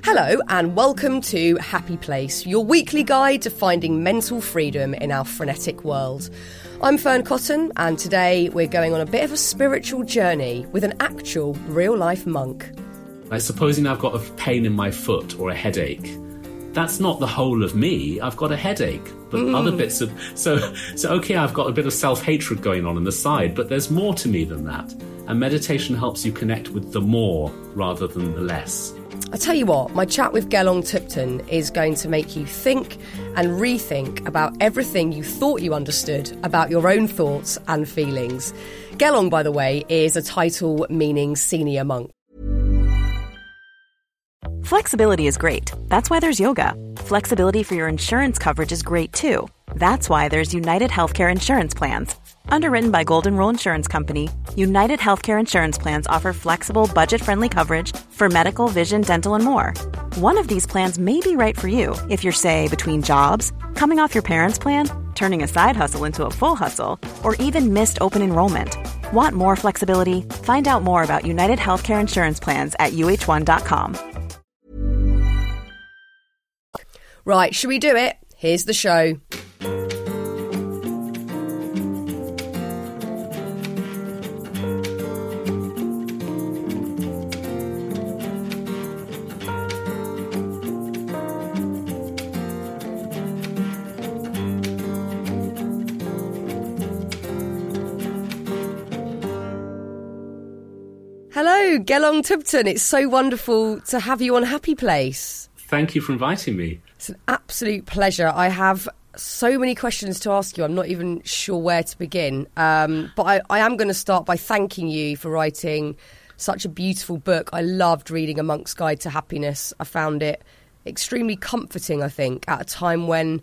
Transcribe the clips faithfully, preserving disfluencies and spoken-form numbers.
Hello and welcome to Happy Place, your weekly guide to finding mental freedom in our frenetic world. I'm Fern Cotton and today we're going on a bit of a spiritual journey with an actual real-life monk. Like supposing I've got a pain in my foot or a headache. That's not the whole of me. I've got a headache, but mm. other bits of... So, so, okay, I've got a bit of self-hatred going on on the side, but there's more to me than that. And meditation helps you connect with the more rather than the less. I tell you what, my chat with Gelong Tupten is going to make you think and rethink about everything you thought you understood about your own thoughts and feelings. Gelong, by the way, is a title meaning senior monk. Flexibility is great. That's why there's yoga. Flexibility for your insurance coverage is great too. That's why there's United Healthcare Insurance Plans. Underwritten by Golden Rule Insurance Company, United Healthcare Insurance Plans offer flexible, budget-friendly coverage for medical, vision, dental, and more. One of these plans may be right for you if you're, say, between jobs, coming off your parents' plan, turning a side hustle into a full hustle, or even missed open enrollment. Want more flexibility? Find out more about United Healthcare Insurance Plans at U H one dot com. Right, should we do it? Here's the show. Hello, Gelong Tupten. It's so wonderful to have you on Happy Place. Thank you for inviting me. It's an absolute pleasure. I have so many questions to ask you. I'm not even sure where to begin. Um, but I, I am going to start by thanking you for writing such a beautiful book. I loved reading A Monk's Guide to Happiness. I found it extremely comforting, I think, at a time when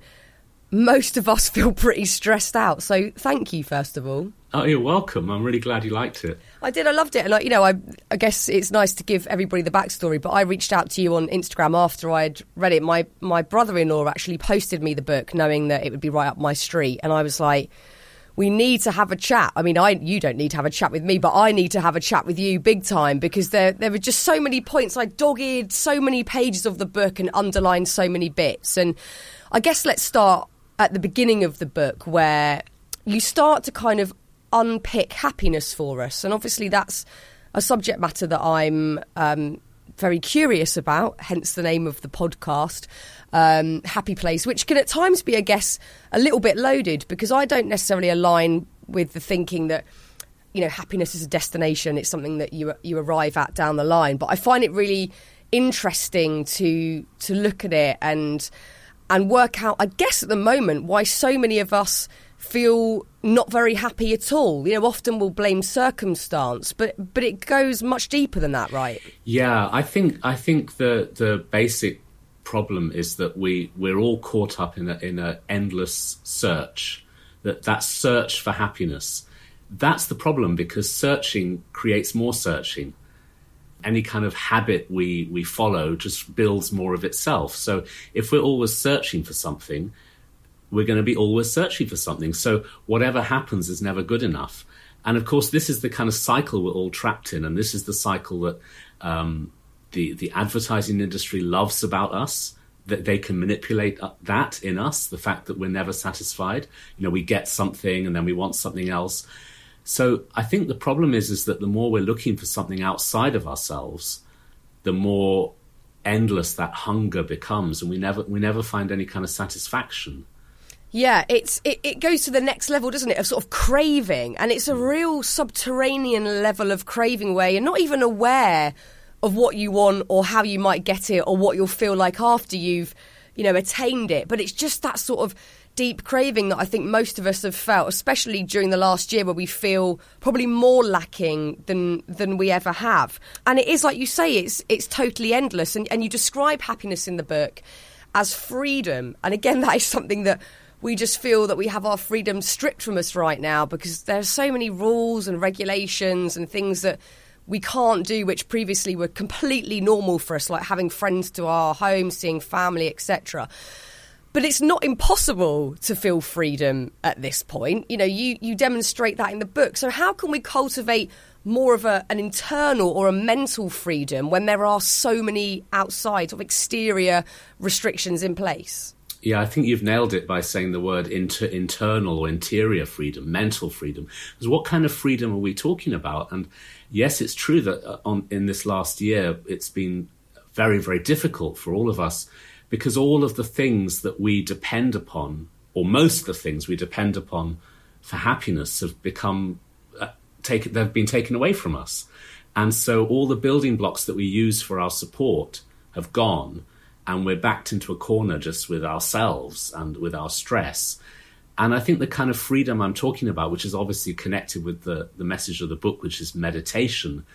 most of us feel pretty stressed out. So thank you, first of all. Oh, you're welcome. I'm really glad you liked it. I did. I loved it. And, I, you know, I, I guess it's nice to give everybody the backstory, but I reached out to you on Instagram after I'd read it. My, my brother-in-law actually posted me the book knowing that it would be right up my street. And I was like, we need to have a chat. I mean, I you don't need to have a chat with me, but I need to have a chat with you big time because there, there were just so many points. I dogged so many pages of the book and underlined so many bits. And I guess let's start at the beginning of the book where you start to kind of unpick happiness for us, and obviously that's a subject matter that I'm um, very curious about, hence the name of the podcast, um, Happy Place, which can at times be, I guess, a little bit loaded because I don't necessarily align with the thinking that, you know, happiness is a destination, it's something that you you arrive at down the line, but I find it really interesting to to look at it and and work out, I guess at the moment, why so many of us feel not very happy at all. You know, often we'll blame circumstance, but but it goes much deeper than that, right? Yeah, I think I think the the basic problem is that we we're all caught up in a in a endless search. That that search for happiness. That's the problem because searching creates more searching. Any kind of habit we we follow just builds more of itself. So if we're always searching for something, we're going to be always searching for something. So whatever happens is never good enough. And of course, this is the kind of cycle we're all trapped in. And this is the cycle that um, the, the advertising industry loves about us, that they can manipulate that in us, the fact that we're never satisfied. You know, we get something and then we want something else. So I think the problem is, is that the more we're looking for something outside of ourselves, the more endless that hunger becomes. And we never, we never find any kind of satisfaction. Yeah, it's it, it goes to the next level, doesn't it, of sort of craving. And it's a real subterranean level of craving where you're not even aware of what you want or how you might get it or what you'll feel like after you've, you know, attained it. But it's just that sort of deep craving that I think most of us have felt, especially during the last year where we feel probably more lacking than than we ever have. And it is, like you say, it's it's totally endless. And, and you describe happiness in the book as freedom. And again, that is something that we just feel that we have our freedom stripped from us right now because there are so many rules and regulations and things that we can't do which previously were completely normal for us, like having friends to our home, seeing family, et cetera. But it's not impossible to feel freedom at this point. You know, you, you demonstrate that in the book. So how can we cultivate more of a, an internal or a mental freedom when there are so many outside sort of exterior restrictions in place? Yeah, I think you've nailed it by saying the word inter- internal or interior freedom, mental freedom. Because what kind of freedom are we talking about? And yes, it's true that uh, on, in this last year, it's been very, very difficult for all of us because all of the things that we depend upon, or most of the things we depend upon for happiness have become, uh, taken, they've been taken away from us. And so all the building blocks that we use for our support have gone. And we're backed into a corner just with ourselves and with our stress. And I think the kind of freedom I'm talking about, which is obviously connected with the, the message of the book, which is meditation,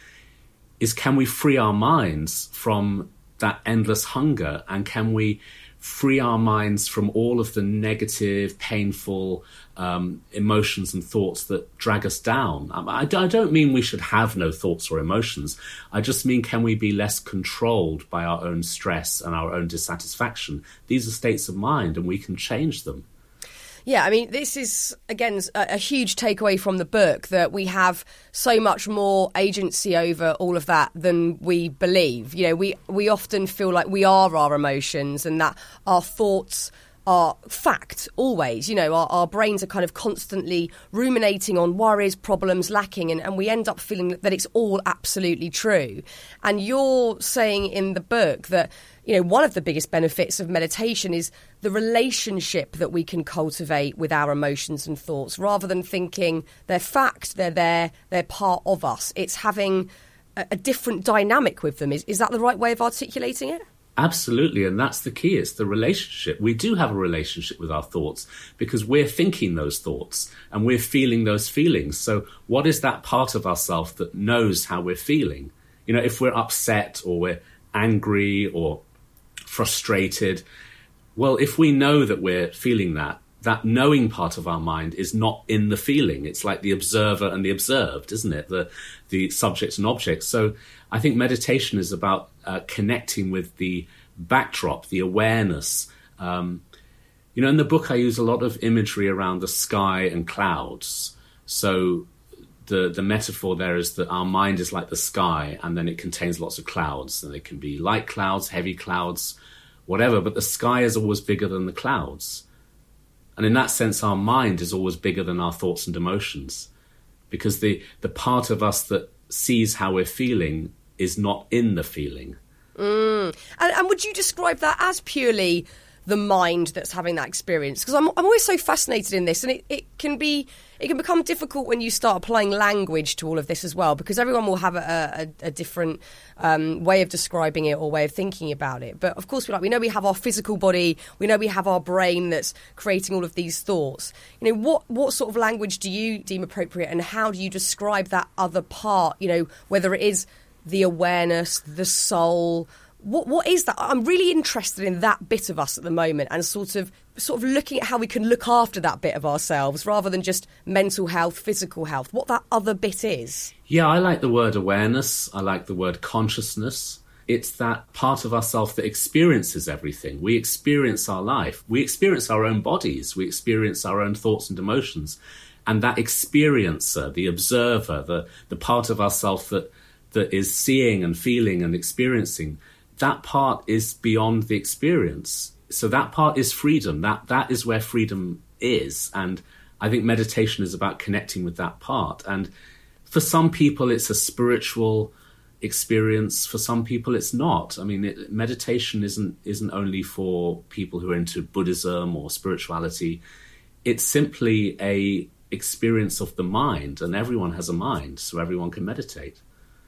is can we free our minds from that endless hunger? And can we free our minds from all of the negative, painful um, emotions and thoughts that drag us down? I, I don't mean we should have no thoughts or emotions. I just mean, can we be less controlled by our own stress and our own dissatisfaction? These are states of mind and we can change them. Yeah, I mean, this is, again, a, a huge takeaway from the book, that we have so much more agency over all of that than we believe. You know, we, we often feel like we are our emotions and that our thoughts are fact always. You know, our, our brains are kind of constantly ruminating on worries, problems, lacking, and, and we end up feeling that it's all absolutely true. And you're saying in the book that, you know, one of the biggest benefits of meditation is the relationship that we can cultivate with our emotions and thoughts, rather than thinking they're fact, they're there, they're part of us. It's having a, a different dynamic with them. Is, is that the right way of articulating it? Absolutely, and that's the key. It's the relationship. We do have a relationship with our thoughts because we're thinking those thoughts and we're feeling those feelings. So what is that part of ourselves that knows how we're feeling? You know, if we're upset or we're angry or frustrated, well, if we know that we're feeling that, that knowing part of our mind is not in the feeling. It's like the observer and the observed, isn't it? The the subject and object. So I think meditation is about uh, connecting with the backdrop, the awareness. Um, you know, in the book, I use a lot of imagery around the sky and clouds. So the the metaphor there is that our mind is like the sky, and then it contains lots of clouds. And they can be light clouds, heavy clouds, whatever. But the sky is always bigger than the clouds. And in that sense, our mind is always bigger than our thoughts and emotions, because the, the part of us that sees how we're feeling is not in the feeling. Mm. And, and would you describe that as purely the mind that's having that experience? Because I'm, I'm always so fascinated in this, and it, it can be it can become difficult when you start applying language to all of this as well, because everyone will have a, a, a different um, way of describing it or way of thinking about it. But of course, we like we know we have our physical body, we know we have our brain that's creating all of these thoughts. You know, what what sort of language do you deem appropriate, and how do you describe that other part? You know, whether it is the awareness, the soul. What what is that? I'm really interested in that bit of us at the moment, and sort of sort of looking at how we can look after that bit of ourselves rather than just mental health, physical health. What that other bit is. Yeah, I like the word awareness. I like the word consciousness. It's that part of ourselves that experiences everything. We experience our life. We experience our own bodies. We experience our own thoughts and emotions. And that experiencer, the observer, the the part of ourselves that that is seeing and feeling and experiencing, that part is beyond the experience. So that part is freedom. That that is where freedom is. And I think meditation is about connecting with that part. And for some people, it's a spiritual experience. For some people, it's not. I mean, it, meditation isn't isn't only for people who are into Buddhism or spirituality. It's simply a experience of the mind, and everyone has a mind, so everyone can meditate.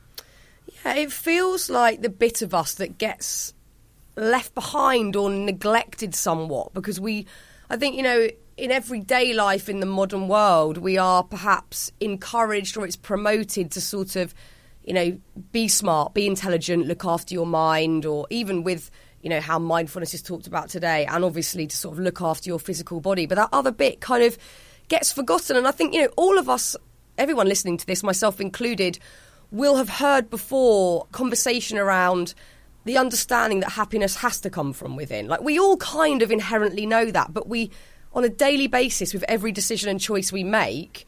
Yeah, it feels like the bit of us that gets left behind or neglected somewhat, because we, I think, you know, in everyday life in the modern world, we are perhaps encouraged, or it's promoted to sort of, you know, be smart, be intelligent, look after your mind, or even with, you know, how mindfulness is talked about today, and obviously to sort of look after your physical body. But that other bit kind of gets forgotten. And I think, you know, all of us, everyone listening to this, myself included, will have heard before conversation around the understanding that happiness has to come from within. Like, we all kind of inherently know that, but we, on a daily basis, with every decision and choice we make,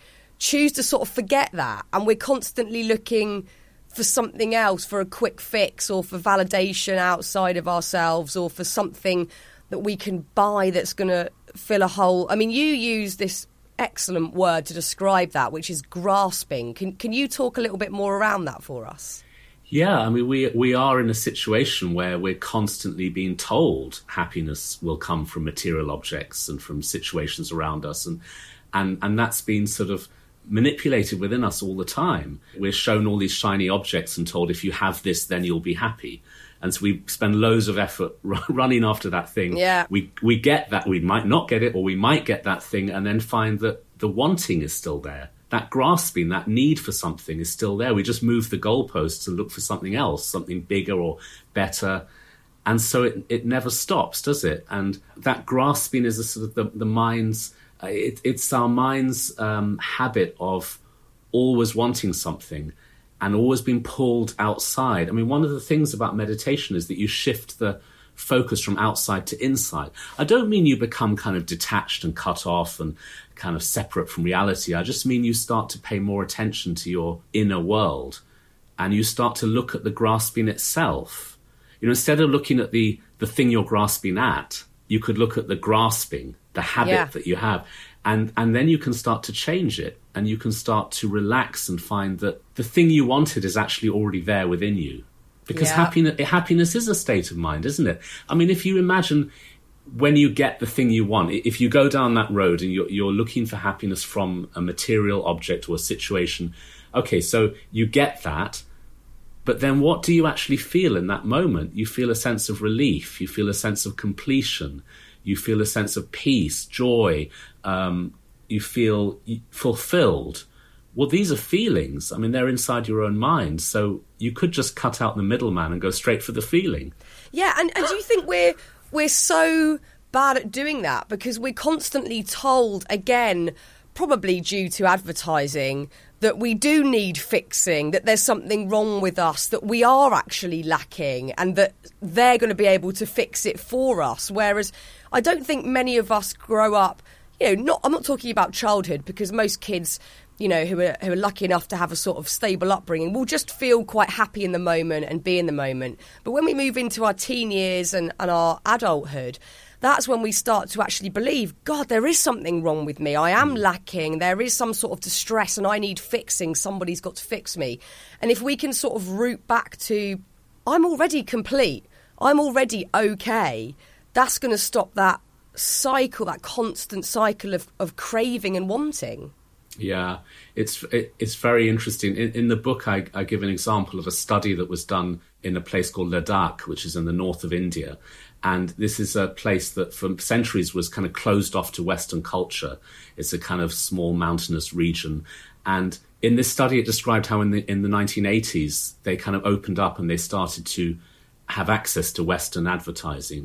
choose to sort of forget that, and we're constantly looking for something else, for a quick fix or for validation outside of ourselves or for something that we can buy that's going to fill a hole. I mean, you use this excellent word to describe that, which is grasping. Can can you talk a little bit more around that for us? Yeah, I mean, we we are in a situation where we're constantly being told happiness will come from material objects and from situations around us, and and and that's been sort of manipulated within us all the time. We're shown all these shiny objects and told if you have this, then you'll be happy. And so we spend loads of effort r- running after that thing. Yeah. We we get that, we might not get it, or we might get that thing and then find that the wanting is still there. That grasping, that need for something is still there. We just move the goalposts and look for something else, something bigger or better. And so it it never stops, does it? And that grasping is a sort of the, the mind's, uh, it, it's our mind's um, habit of always wanting something and always being pulled outside. I mean, one of the things about meditation is that you shift the focus from outside to inside. I don't mean you become kind of detached and cut off and kind of separate from reality. I just mean you start to pay more attention to your inner world and you start to look at the grasping itself. You know, instead of looking at the, the thing you're grasping at, you could look at the grasping, the habit yeah. that you have. And and then you can start to change it and you can start to relax and find that the thing you wanted is actually already there within you. Because yeah. happiness, happiness is a state of mind, isn't it? I mean, if you imagine when you get the thing you want, if you go down that road and you're, you're looking for happiness from a material object or a situation, okay, so you get that, but then what do you actually feel in that moment? You feel a sense of relief, you feel a sense of completion, you feel a sense of peace, joy, um, you feel fulfilled. Well, these are feelings. I mean, they're inside your own mind. So you could just cut out the middleman and go straight for the feeling. Yeah, and, and do you think we're we're so bad at doing that because we're constantly told, again, probably due to advertising, that we do need fixing, that there's something wrong with us, that we are actually lacking, and that they're going to be able to fix it for us. Whereas I don't think many of us grow up, you know, not I'm not talking about childhood, because most kids, you know, who are who are lucky enough to have a sort of stable upbringing will just feel quite happy in the moment and be in the moment. But when we move into our teen years and, and our adulthood, that's when we start to actually believe, God, there is something wrong with me. I am lacking. There is some sort of distress and I need fixing. Somebody's got to fix me. And if we can sort of root back to, I'm already complete, I'm already okay, that's going to stop that cycle, that constant cycle of, of craving and wanting. Yeah, it's it, it's very interesting. In, in the book, I, I give an example of a study that was done in a place called Ladakh, which is in the north of India. And this is a place that for centuries was kind of closed off to Western culture. It's a kind of small mountainous region. And in this study, it described how in the in the nineteen eighties, they kind of opened up and they started to have access to Western advertising.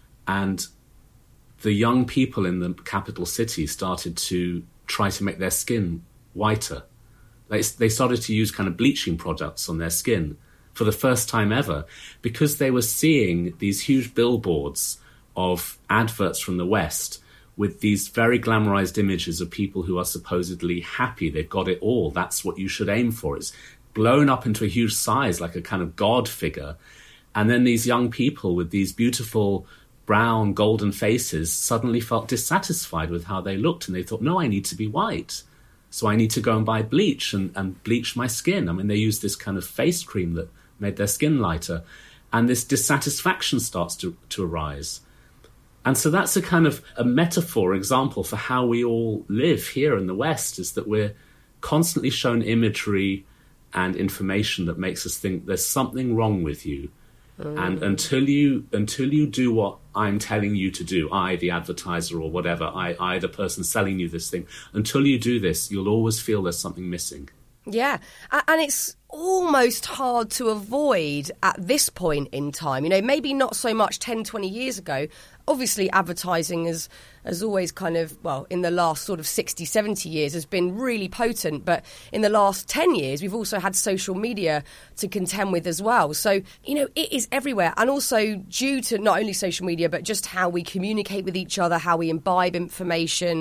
And the young people in the capital city started to try to make their skin whiter. They, they started to use kind of bleaching products on their skin for the first time ever because they were seeing these huge billboards of adverts from the West with these very glamorized images of people who are supposedly happy. They've got it all. That's what you should aim for. It's blown up into a huge size, like a kind of God figure. And then these young people with these beautiful brown, golden faces suddenly felt dissatisfied with how they looked. And they thought, no, I need to be white. So I need to go and buy bleach and, and bleach my skin. I mean, they used this kind of face cream that made their skin lighter. And this dissatisfaction starts to, to arise. And so that's a kind of a metaphor, example for how we all live here in the West, is that we're constantly shown imagery and information that makes us think there's something wrong with you. Mm. And until you until you do what I'm telling you to do, I, the advertiser or whatever, I, I, the person selling you this thing, until you do this, you'll always feel there's something missing. Yeah. And it's almost hard to avoid at this point in time. You know, maybe not so much ten, twenty years ago. Obviously, advertising has, has always kind of, well, in the last sort of sixty, seventy years has been really potent. But in the last ten years, we've also had social media to contend with as well. So, you know, it is everywhere. And also due to not only social media, but just how we communicate with each other, how we imbibe information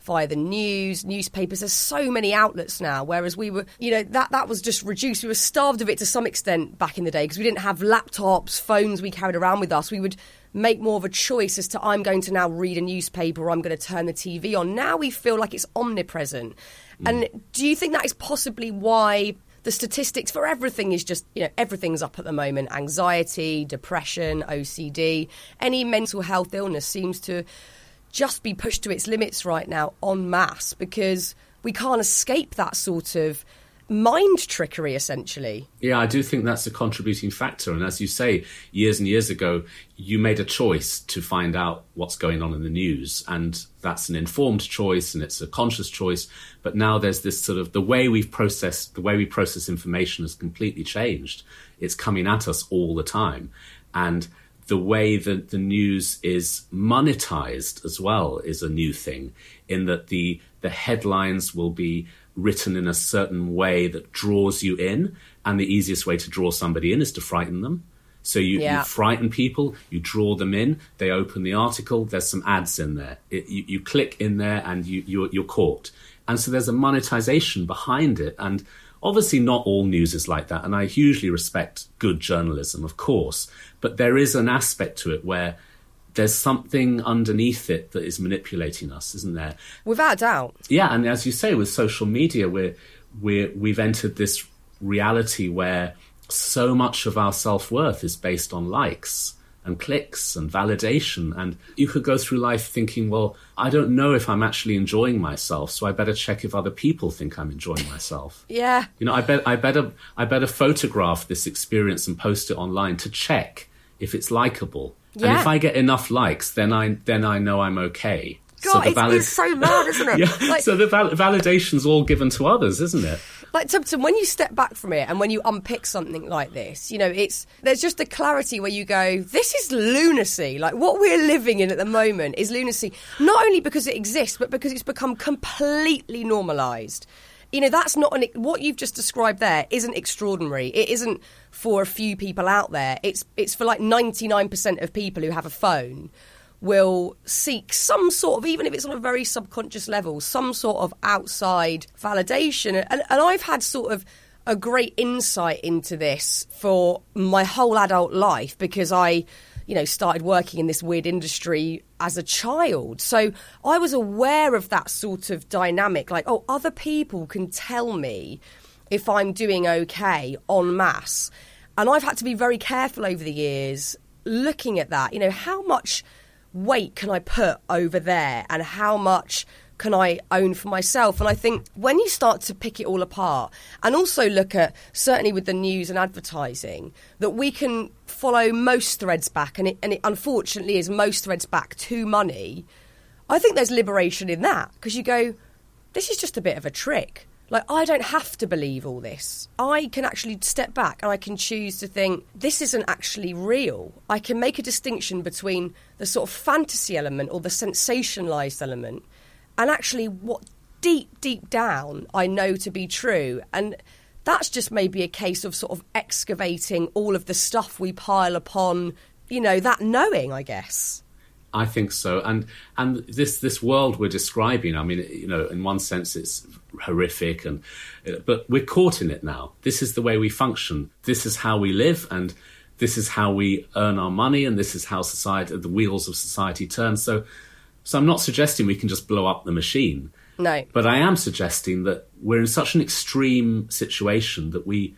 via the news, newspapers. There's so many outlets now, whereas we were, you know, that, that was just reduced. We were starved of it to some extent back in the day because we didn't have laptops, phones we carried around with us. We would make more of a choice as to I'm going to now read a newspaper or I'm going to turn the T V on. Now we feel like it's omnipresent. Mm. And do you think that is possibly why the statistics for everything is just, you know, everything's up at the moment? Anxiety, depression, O C D, any mental health illness seems to just be pushed to its limits right now en masse because we can't escape that sort of mind trickery, essentially. Yeah, I do think that's a contributing factor. And as you say, years and years ago, you made a choice to find out what's going on in the news. And that's an informed choice and it's a conscious choice. But now there's this sort of the way we've processed, the way we process information has completely changed. It's coming at us all the time. And the way that the news is monetized as well is a new thing, in that the the headlines will be written in a certain way that draws you in, and the easiest way to draw somebody in is to frighten them. So you, yeah. you frighten people, you draw them in, they open the article, there's some ads in there. It, you, you click in there and you, you're, you're caught. And so there's a monetization behind it. And obviously not all news is like that, and I hugely respect good journalism, of course, but there is an aspect to it where there's something underneath it that is manipulating us, isn't there? Without a doubt. Yeah, and as you say, with social media, we're, we're, we've entered this reality where so much of our self-worth is based on likes and clicks and validation. And you could go through life thinking, well, I don't know if I'm actually enjoying myself, so I better check if other people think I'm enjoying myself. Yeah. You know, I bet I better I better photograph this experience and post it online to check if it's likable. Yeah. And if I get enough likes, then I then I know I'm okay. God, so the it's, valid- it's so mad, isn't it? yeah. Like, so the val- validation's all given to others, isn't it? Like, Tubton, when you step back from it and when you unpick something like this, you know, it's there's just a clarity where you go, this is lunacy. Like, what we're living in at the moment is lunacy, not only because it exists, but because it's become completely normalised. You know, that's not an, what you've just described there isn't extraordinary. It isn't for a few people out there. It's it's for like ninety-nine percent of people who have a phone will seek some sort of, even if it's on a very subconscious level, some sort of outside validation. And, and I've had sort of a great insight into this for my whole adult life because I, you know, started working in this weird industry as a child. So I was aware of that sort of dynamic, like, oh, other people can tell me if I'm doing okay en masse. And I've had to be very careful over the years looking at that. You know, how much weight can I put over there and how much can I own for myself? And I think when you start to pick it all apart and also look at, certainly with the news and advertising, that we can follow most threads back, and it, and it unfortunately is most threads back to money, I think there's liberation in that because you go, this is just a bit of a trick. Like, I don't have to believe all this. I can actually step back and I can choose to think, this isn't actually real. I can make a distinction between the sort of fantasy element or the sensationalised element and actually what deep, deep down I know to be true. And that's just maybe a case of sort of excavating all of the stuff we pile upon, you know, that knowing, I guess. I think so. And and this this world we're describing, I mean, you know, in one sense it's horrific, and but we're caught in it now. This is the way we function. This is how we live, and this is how we earn our money, and this is how society, the wheels of society turn. So, so I'm not suggesting we can just blow up the machine. No. But I am suggesting that we're in such an extreme situation that we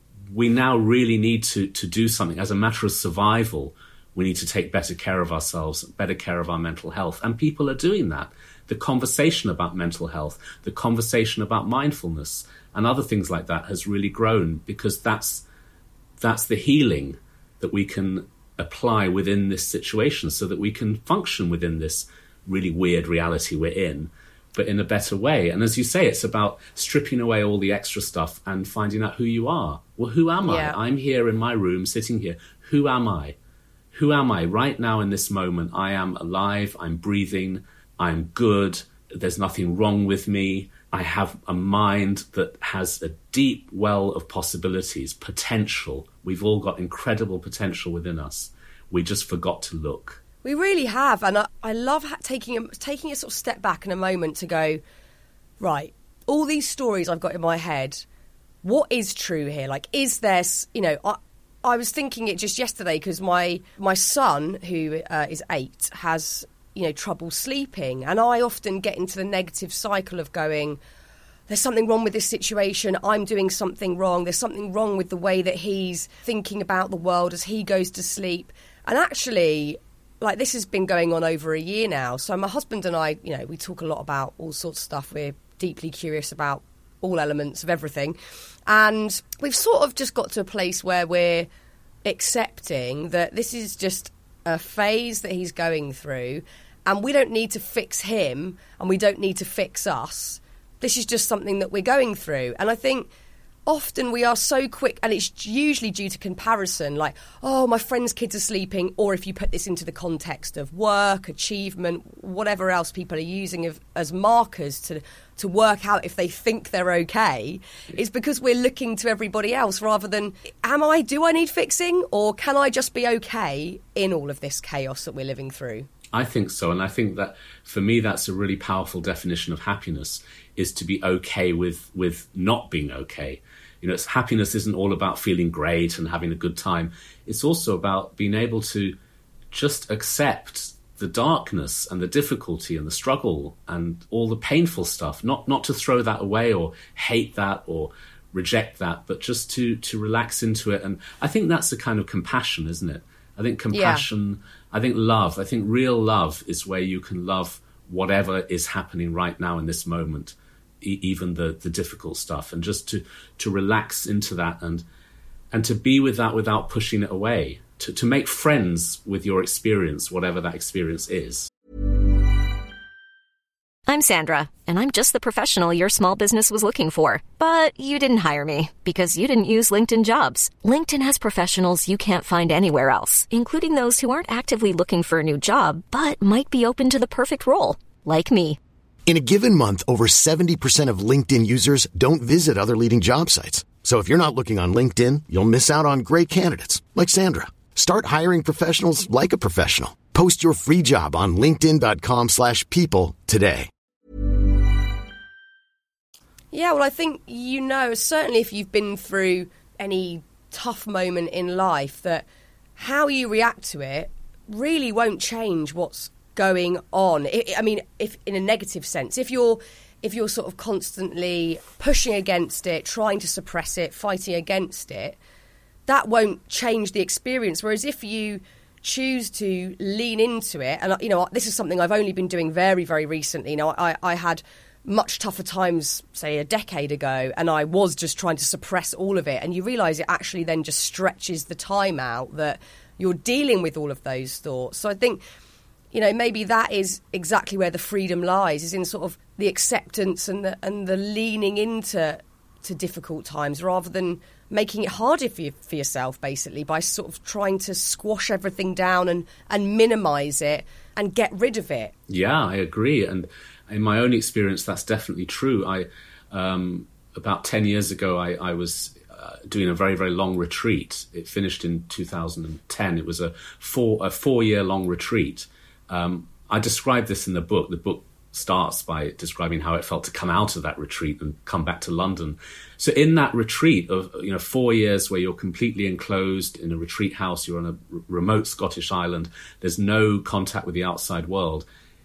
we now really need to to do something as a matter of survival. We need to take better care of ourselves, better care of our mental health. And people are doing that. The conversation about mental health, the conversation about mindfulness and other things like that has really grown because that's that's the healing that we can apply within this situation so that we can function within this really weird reality we're in, but in a better way. And as you say, it's about stripping away all the extra stuff and finding out who you are. Well, who am yeah. I? I'm here in my room, sitting here. Who am I? Who am I right now in this moment? I am alive, I'm breathing, I'm good, there's nothing wrong with me. I have a mind that has a deep well of possibilities, potential. We've all got incredible potential within us. We just forgot to look. We really have. And I, I love ha- taking, a, taking a sort of step back in a moment to go, right, all these stories I've got in my head, what is true here? Like, is there, you know, I, I was thinking it just yesterday because my, my son, who uh, is eight, has, you know, trouble sleeping. And I often get into the negative cycle of going, there's something wrong with this situation, I'm doing something wrong, there's something wrong with the way that he's thinking about the world as he goes to sleep. And actually, like, this has been going on over a year now. So my husband and I, you know, we talk a lot about all sorts of stuff. We're deeply curious about all elements of everything. And we've sort of just got to a place where we're accepting that this is just a phase that he's going through, and we don't need to fix him and we don't need to fix us. This is just something that we're going through. And I think often we are so quick, and it's usually due to comparison, like, oh, my friend's kids are sleeping, or if you put this into the context of work, achievement, whatever else people are using of, as markers to, to work out if they think they're okay, it's because we're looking to everybody else rather than, am I, do I need fixing, or can I just be okay in all of this chaos that we're living through? I think so. And I think that, for me, that's a really powerful definition of happiness, is to be okay with, with not being okay. You know, it's, happiness isn't all about feeling great and having a good time. It's also about being able to just accept the darkness and the difficulty and the struggle and all the painful stuff, not not to throw that away or hate that or reject that, but just to, to relax into it. And I think that's a kind of compassion, isn't it? I think compassion, yeah. I think love, I think real love is where you can love whatever is happening right now in this moment, e- even the, the difficult stuff, and just to, to relax into that and and to be with that without pushing it away, to, to make friends with your experience, whatever that experience is. I'm Sandra, and I'm just the professional your small business was looking for. But you didn't hire me because you didn't use LinkedIn Jobs. LinkedIn has professionals you can't find anywhere else, including those who aren't actively looking for a new job, but might be open to the perfect role, like me. In a given month, over seventy percent of LinkedIn users don't visit other leading job sites. So if you're not looking on LinkedIn, you'll miss out on great candidates like Sandra. Start hiring professionals like a professional. Post your free job on linkedin.com slash people today. Yeah, well, I think, you know, certainly if you've been through any tough moment in life, that how you react to it really won't change what's going on. It, I mean, if in a negative sense, if you're if you're sort of constantly pushing against it, trying to suppress it, fighting against it, that won't change the experience. Whereas if you choose to lean into it, and, you know, this is something I've only been doing very, very recently. You know, I, I had much tougher times, say, a decade ago, and I was just trying to suppress all of it. And you realise it actually then just stretches the time out that you're dealing with all of those thoughts. So I think, you know, maybe that is exactly where the freedom lies, is in sort of the acceptance and the and the leaning into to difficult times, rather than making it harder for you, for yourself, basically, by sort of trying to squash everything down and, and minimise it and get rid of it. Yeah, I agree. And in my own experience, that's definitely true. I um, about ten years ago, I, I was uh, doing a very, very long retreat. It finished in two thousand ten. It was a four a four year long retreat. Um, I described this in the book. The book starts by describing how it felt to come out of that retreat and come back to London. So in that retreat of, you know, four years where you're completely enclosed in a retreat house, you're on a r- remote Scottish island, there's no contact with the outside world.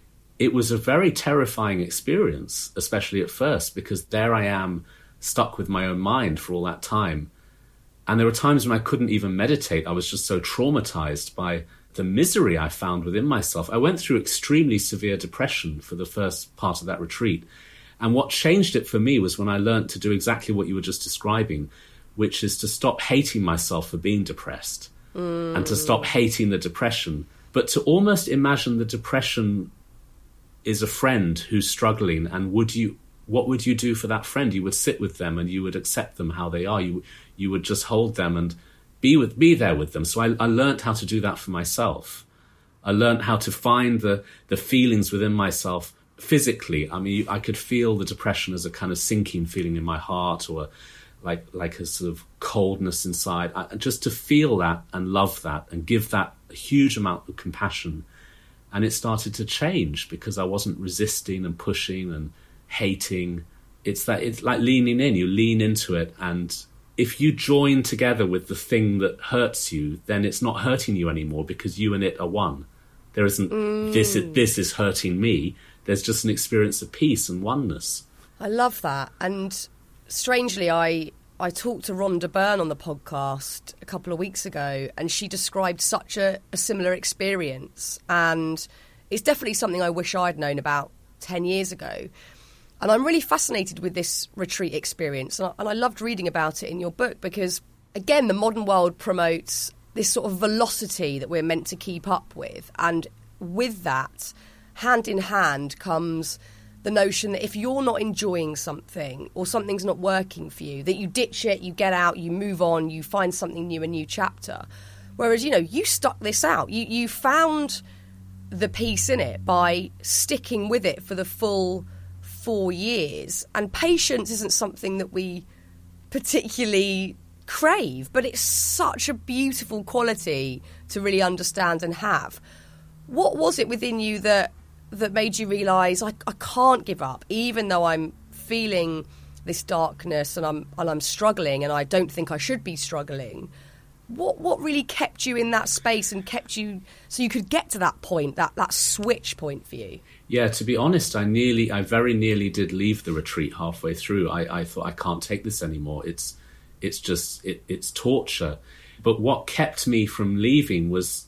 It was a very terrifying experience, especially at first, because there I am stuck with my own mind for all that time. And there were times when I couldn't even meditate. I was just so traumatized by the misery I found within myself. I went through extremely severe depression for the first part of that retreat. And what changed it for me was when I learned to do exactly what you were just describing, which is to stop hating myself for being depressed mm. and to stop hating the depression, but to almost imagine the depression is a friend who's struggling. And would you, what would you do for that friend? You would sit with them and you would accept them how they are. You, you would just hold them and be with, be there with them. So I, I learned how to do that for myself. I learned how to find the, the feelings within myself physically. I mean, I could feel the depression as a kind of sinking feeling in my heart, or like, like a sort of coldness inside. I, just to feel that and love that and give that a huge amount of compassion And it started to change because I wasn't resisting and pushing and hating. It's that it's like leaning in. You lean into it, and if you join together with the thing that hurts you, then it's not hurting you anymore because you and it are one. There isn't mm. this. This is hurting me. There's just an experience of peace and oneness. I love that. And strangely, I I talked to Rhonda Byrne on the podcast a couple of weeks ago, and she described such a, a similar experience. And it's definitely something I wish I'd known about ten years ago. And I'm really fascinated with this retreat experience. And I, and I loved reading about it in your book because, again, the modern world promotes this sort of velocity that we're meant to keep up with. And with that, hand in hand comes the notion that if you're not enjoying something or something's not working for you, that you ditch it, you get out, you move on, you find something new, a new chapter. Whereas, you know, you stuck this out. You, you found the peace in it by sticking with it for the full four years. And patience isn't something that we particularly crave, but it's such a beautiful quality to really understand and have. What was it within you that that made you realise I, I can't give up, even though I'm feeling this darkness and I'm and I'm struggling and I don't think I should be struggling? What what really kept you in that space and kept you so you could get to that point, that, that switch point for you? Yeah, to be honest, I nearly, I very nearly did leave the retreat halfway through. I, I thought I can't take this anymore. It's it's just it, it's torture. But what kept me from leaving was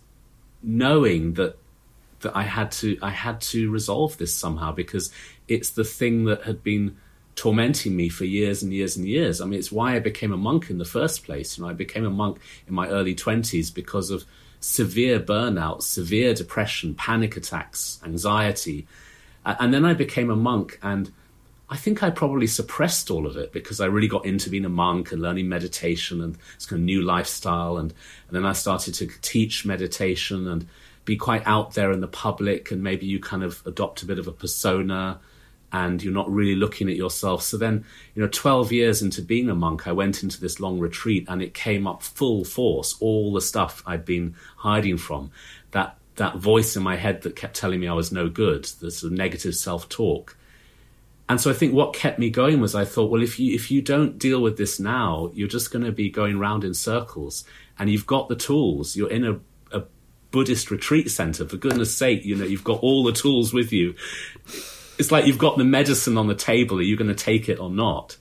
knowing that that I had to I had to resolve this somehow, because it's the thing that had been tormenting me for years and years and years. I mean, it's why I became a monk in the first place. You know, I became a monk in my early twenties because of severe burnout, severe depression, panic attacks, anxiety. And then I became a monk, and I think I probably suppressed all of it because I really got into being a monk and learning meditation and this kind of new lifestyle. And, and then I started to teach meditation and be quite out there in the public, and maybe you kind of adopt a bit of a persona and you're not really looking at yourself. So then, you know, twelve years into being a monk, I went into this long retreat and it came up full force, all the stuff I'd been hiding from, that that voice in my head that kept telling me I was no good, the sort of negative self-talk. And so I think what kept me going was I thought, well, if you if you don't deal with this now, you're just going to be going round in circles. And you've got the tools. You're in a, a Buddhist retreat center. For goodness sake, you know, you've got all the tools with you. It's like you've got the medicine on the table. Are you going to take it or not?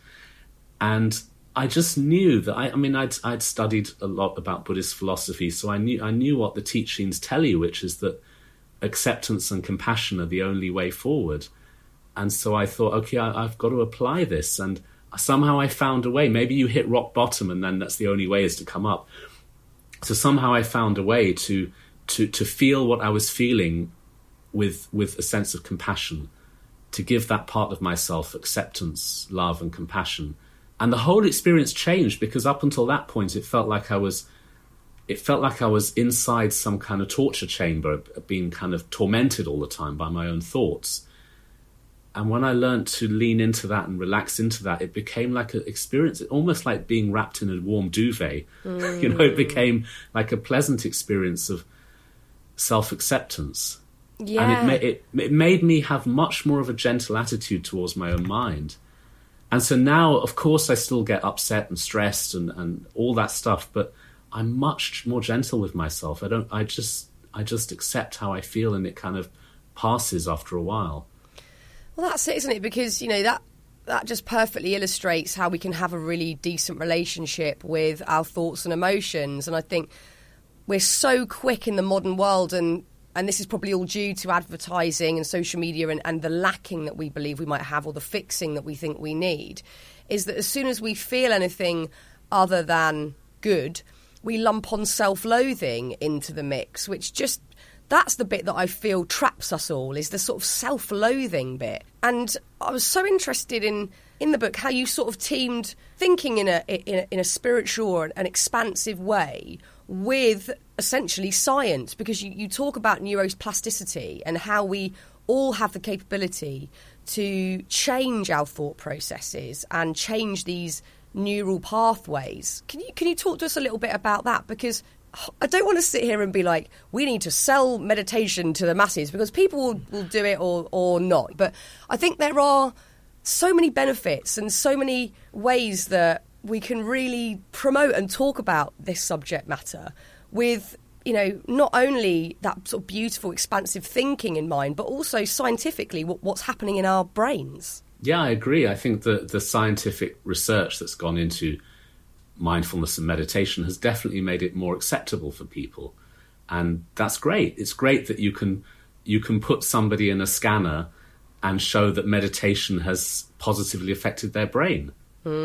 And I just knew that, I, I mean, I'd, I'd studied a lot about Buddhist philosophy, so I knew I knew what the teachings tell you, which is that acceptance and compassion are the only way forward. And so I thought, okay, I, I've got to apply this. And somehow I found a way. Maybe you hit rock bottom and then that's the only way is to come up. So somehow I found a way to to to feel what I was feeling with with a sense of compassion, to give that part of myself acceptance, love and compassion. And the whole experience changed, because up until that point it felt like I was it felt like I was inside some kind of torture chamber, being kind of tormented all the time by my own thoughts. And when I learned to lean into that and relax into that, it became like an experience, almost like being wrapped in a warm duvet. Mm. You know, it became like a pleasant experience of self-acceptance. Yeah. And it, ma- it, it made me have much more of a gentle attitude towards my own mind. And so now, of course, I still get upset and stressed and, and all that stuff, but I'm much more gentle with myself. I don't, I just, I just accept how I feel, and it kind of passes after a while. Well, that's it, isn't it? Because, you know, that that just perfectly illustrates how we can have a really decent relationship with our thoughts and emotions. And I think we're so quick in the modern world, and, and this is probably all due to advertising and social media and, and the lacking that we believe we might have, or the fixing that we think we need, is that as soon as we feel anything other than good, we lump on self-loathing into the mix, which just... that's the bit that I feel traps us all, is the sort of self-loathing bit. And I was so interested in, in the book how you sort of teamed thinking in a in a, in a spiritual or an expansive way with essentially science, because you, you talk about neuroplasticity and how we all have the capability to change our thought processes and change these neural pathways. Can you can you talk to us a little bit about that? Because I don't want to sit here and be like, we need to sell meditation to the masses, because people will, will do it or, or not. But I think there are so many benefits and so many ways that we can really promote and talk about this subject matter with, you know, not only that sort of beautiful, expansive thinking in mind, but also scientifically what, what's happening in our brains. Yeah, I agree. I think that the scientific research that's gone into mindfulness and meditation has definitely made it more acceptable for people. And that's great. It's great that you can you can put somebody in a scanner and show that meditation has positively affected their brain.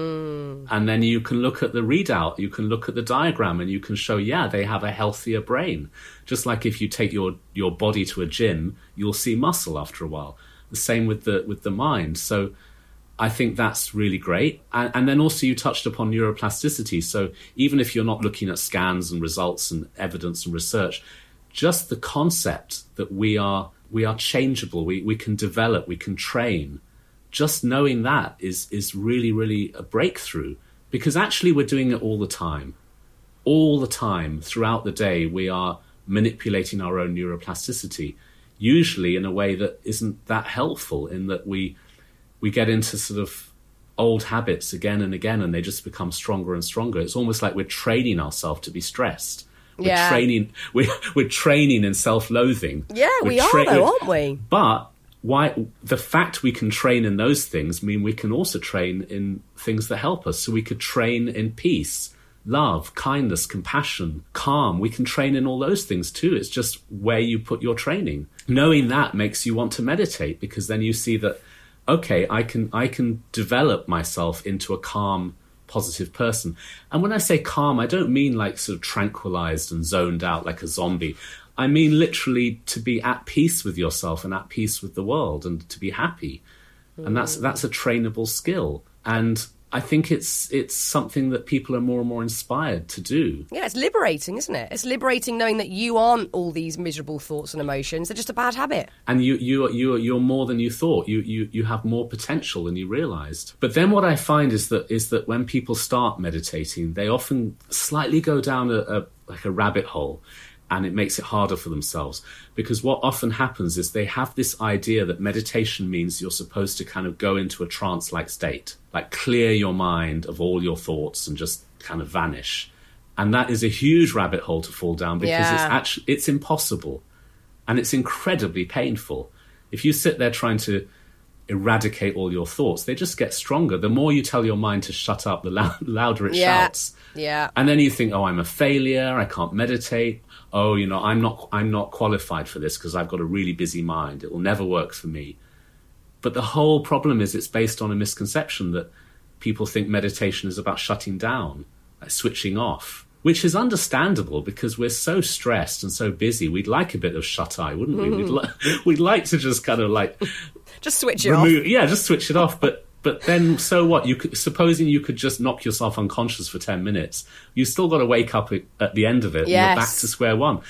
Mm. And then you can look at the readout, you can look at the diagram, and you can show, yeah, they have a healthier brain. Just like if you take your, your body to a gym, you'll see muscle after a while. The same with the with the mind. So I think that's really great. And, and then also you touched upon neuroplasticity. So even if you're not looking at scans and results and evidence and research, just the concept that we are we are changeable, we, we can develop, we can train. Just knowing that is is really, really a breakthrough, because actually we're doing it all the time. All the time, throughout the day, we are manipulating our own neuroplasticity, usually in a way that isn't that helpful, in that we we get into sort of old habits again and again, and they just become stronger and stronger. It's almost like we're training ourselves to be stressed. We're yeah. training we're, we're training in self-loathing. Yeah, we're we are though, aren't we? But why the fact we can train in those things mean we can also train in things that help us. So we could train in peace, love, kindness, compassion, calm. We can train in all those things too. It's just where you put your training. Knowing that makes you want to meditate, because then you see that, okay, I can I can develop myself into a calm, positive person. And when I say calm, I don't mean like sort of tranquilized and zoned out like a zombie. I mean literally to be at peace with yourself and at peace with the world, and to be happy. Mm. And that's that's a trainable skill. And I think it's it's something that people are more and more inspired to do. Yeah, it's liberating, isn't it? It's liberating knowing that you aren't all these miserable thoughts and emotions. They're just a bad habit. And you you you you're more than you thought. You you you have more potential than you realized. But then what I find is that is that when people start meditating, they often slightly go down a, a like a rabbit hole. And it makes it harder for themselves, because what often happens is they have this idea that meditation means you're supposed to kind of go into a trance-like state, like clear your mind of all your thoughts and just kind of vanish. And that is a huge rabbit hole to fall down, because yeah. it's actually it's impossible, and it's incredibly painful. If you sit there trying to eradicate all your thoughts, they just get stronger. The more you tell your mind to shut up, the lou- louder it yeah. shouts. Yeah. And then you think, oh, I'm a failure, I can't meditate. Oh, you know, I'm not I'm not qualified for this because I've got a really busy mind. It will never work for me. But the whole problem is it's based on a misconception that people think meditation is about shutting down, like switching off, which is understandable because we're so stressed and so busy. We'd like a bit of shut-eye, wouldn't we? We'd, li- we'd like to just kind of like... just switch it remove, off. Yeah, just switch it off. But but then so what? You could, supposing you could just knock yourself unconscious for ten minutes, you've still got to wake up at the end of it. Yes. And you're back to square one.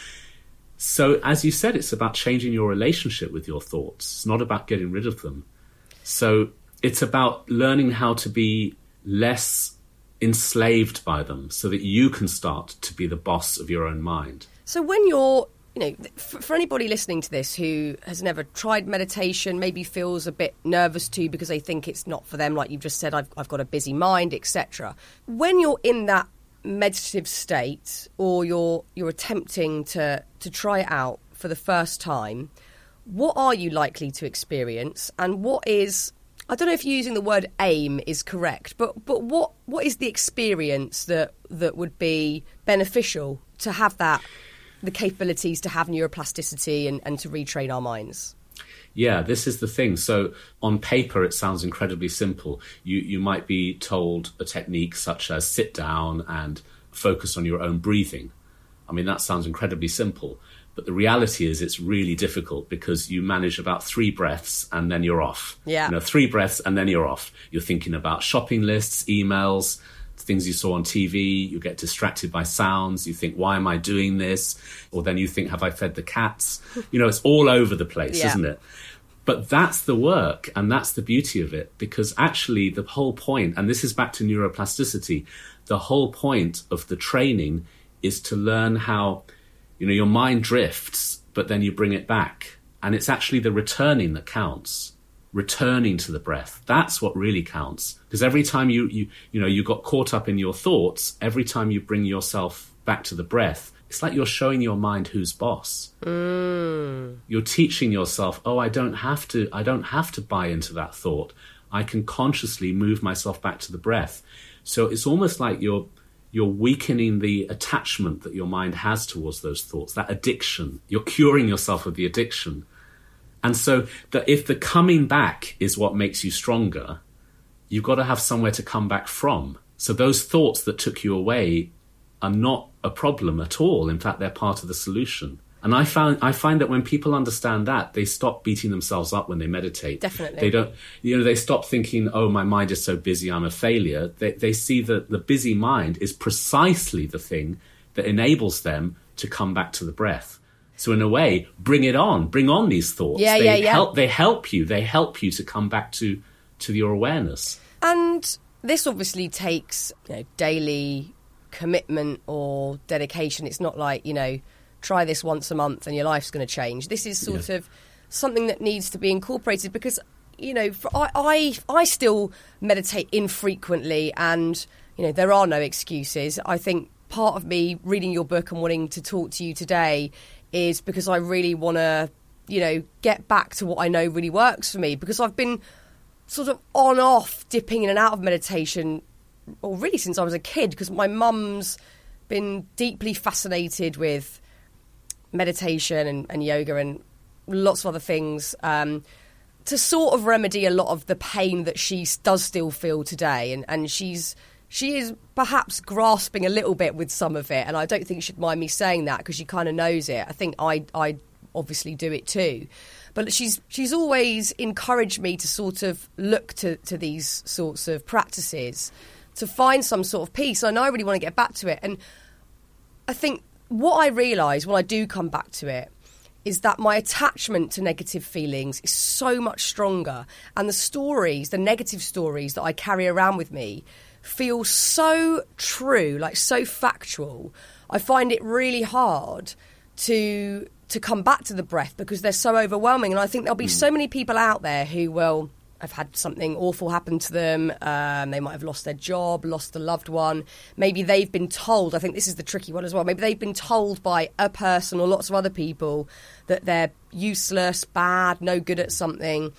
So as you said, it's about changing your relationship with your thoughts. It's not about getting rid of them. So it's about learning how to be less enslaved by them so that you can start to be the boss of your own mind. So when you're, you know, for, for anybody listening to this who has never tried meditation, maybe feels a bit nervous too because they think it's not for them, like you've just said, I've, I've got a busy mind, et cetera. When you're in that meditative state, or you're you're attempting to, to try it out for the first time, what are you likely to experience, and what is, I don't know if using the word aim is correct, but but what what is the experience that that would be beneficial to have that, the capabilities to have neuroplasticity and, and to retrain our minds? Yeah, this is the thing. So on paper, it sounds incredibly simple. You you might be told a technique such as sit down and focus on your own breathing. I mean, that sounds incredibly simple. But the reality is it's really difficult because you manage about three breaths and then you're off. Yeah. You know, three breaths and then you're off. You're thinking about shopping lists, emails, things you saw on T V. You get distracted by sounds. You think, why am I doing this? Or then you think, have I fed the cats? You know, it's all over the place, yeah. isn't it? But that's the work, and that's the beauty of it, because actually the whole point, and this is back to neuroplasticity, the whole point of the training is to learn how, you know, your mind drifts, but then you bring it back. And it's actually the returning that counts. Returning to the breath. That's what really counts. Because every time you, you, you know, you got caught up in your thoughts, every time you bring yourself back to the breath, it's like you're showing your mind who's boss. Mm. You're teaching yourself, oh, I don't have to, I don't have to buy into that thought. I can consciously move myself back to the breath. So it's almost like you're you're weakening the attachment that your mind has towards those thoughts, that addiction. You're curing yourself of the addiction. And so that if the coming back is what makes you stronger, you've got to have somewhere to come back from. So those thoughts that took you away are not a problem at all. In fact, they're part of the solution. And I found I find that when people understand that, they stop beating themselves up when they meditate. Definitely. They don't, you know, they stop thinking, oh, my mind is so busy, I'm a failure. They, they see that the busy mind is precisely the thing that enables them to come back to the breath. So in a way, bring it on, bring on these thoughts. Yeah, they yeah, yeah. Help, they help you. They help you to come back to, to your awareness. And this obviously takes, you know, daily commitment or dedication. It's not like, you know, try this once a month and your life's going to change. This is sort yeah. of something that needs to be incorporated because, you know, for, I, I I still meditate infrequently and, you know, there are no excuses. I think part of me reading your book and wanting to talk to you today is because I really want to, you know, get back to what I know really works for me, because I've been sort of on off dipping in and out of meditation, or really since I was a kid, because my mum's been deeply fascinated with meditation and, and yoga and lots of other things um, to sort of remedy a lot of the pain that she does still feel today. And, and she's she is perhaps grasping a little bit with some of it. And I don't think she'd mind me saying that because she kind of knows it. I think I, I obviously do it too. But she's she's always encouraged me to sort of look to, to these sorts of practices to find some sort of peace. And I know I really want to get back to it. And I think what I realise when I do come back to it is that my attachment to negative feelings is so much stronger. And the stories, the negative stories that I carry around with me feel so true, like so factual. I find it really hard to to come back to the breath because they're so overwhelming. And I think there'll be so many people out there who will have had something awful happen to them. Um, they might have lost their job, lost a loved one. Maybe they've been told, I think this is the tricky one as well, maybe they've been told by a person or lots of other people that they're useless, bad, no good at something.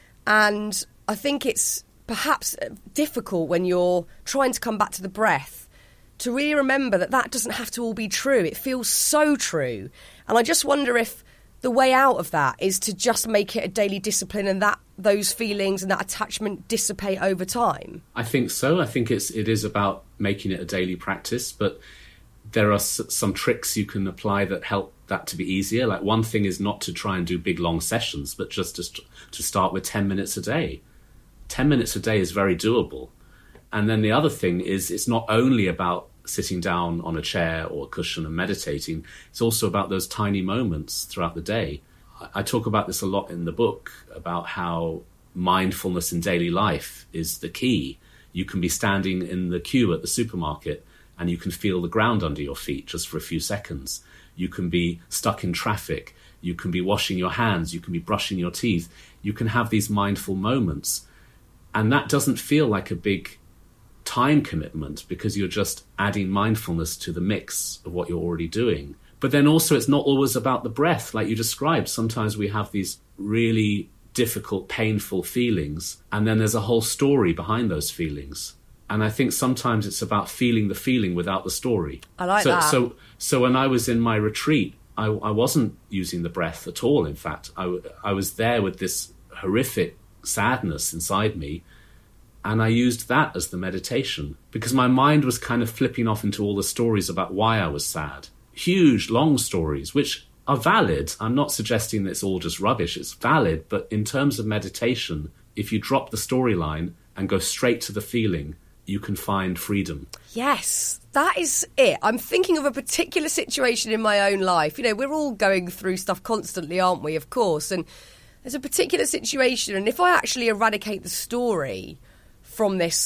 And I think it's perhaps difficult when you're trying to come back to the breath to really remember that that doesn't have to all be true. It feels so true. And I just wonder if the way out of that is to just make it a daily discipline and that those feelings and that attachment dissipate over time. I think so. I think it's it is about making it a daily practice, but there are s- some tricks you can apply that help that to be easier. Like one thing is not to try and do big long sessions, but just to, st- to start with ten minutes a day. ten minutes a day is very doable. And then the other thing is it's not only about sitting down on a chair or a cushion and meditating, it's also about those tiny moments throughout the day. I talk about this a lot in the book, about how mindfulness in daily life is the key. You can be standing in the queue at the supermarket and you can feel the ground under your feet just for a few seconds. You can be stuck in traffic. You can be washing your hands. You can be brushing your teeth. You can have these mindful moments. And that doesn't feel like a big time commitment because you're just adding mindfulness to the mix of what you're already doing. But then also it's not always about the breath, like you described. Sometimes we have these really difficult, painful feelings, and then there's a whole story behind those feelings. And I think sometimes it's about feeling the feeling without the story. I like so, that. So, so when I was in my retreat, I, I wasn't using the breath at all, in fact. I, I was there with this horrific sadness inside me, and I used that as the meditation because my mind was kind of flipping off into all the stories about why I was sad. Huge, long stories, which are valid. I'm not suggesting that it's all just rubbish. It's valid. But in terms of meditation, if you drop the storyline and go straight to the feeling, you can find freedom. Yes, that is it. I'm thinking of a particular situation in my own life. You know, we're all going through stuff constantly, aren't we? Of course. And there's a particular situation. And if I actually eradicate the story from this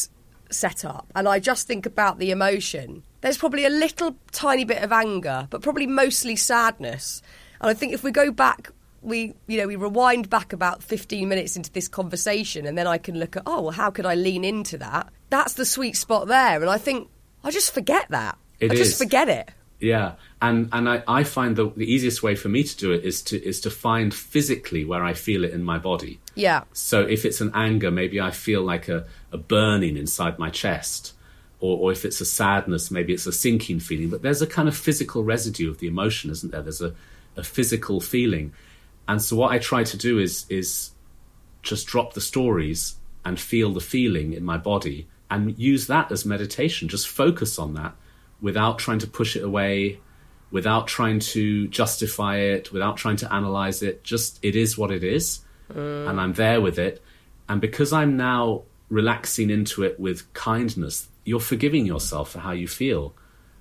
set up and I just think about the emotion, there's probably a little tiny bit of anger, but probably mostly sadness. And I think if we go back, we you know we rewind back about fifteen minutes into this conversation, and then I can look at, oh, well, how could I lean into that? That's the sweet spot there. And I think I just forget that. It I is. just forget it. Yeah, and and I, I find the the easiest way for me to do it is to is to find physically where I feel it in my body. Yeah. So if it's an anger, maybe I feel like a, a burning inside my chest. Or, or if it's a sadness, maybe it's a sinking feeling. But there's a kind of physical residue of the emotion, isn't there? There's a, a physical feeling. And so what I try to do is is just drop the stories and feel the feeling in my body and use that as meditation. Just focus on that without trying to push it away, without trying to justify it, without trying to analyze it. Just it is what it is, mm. and I'm there with it. And because I'm now relaxing into it with kindness, you're forgiving yourself for how you feel.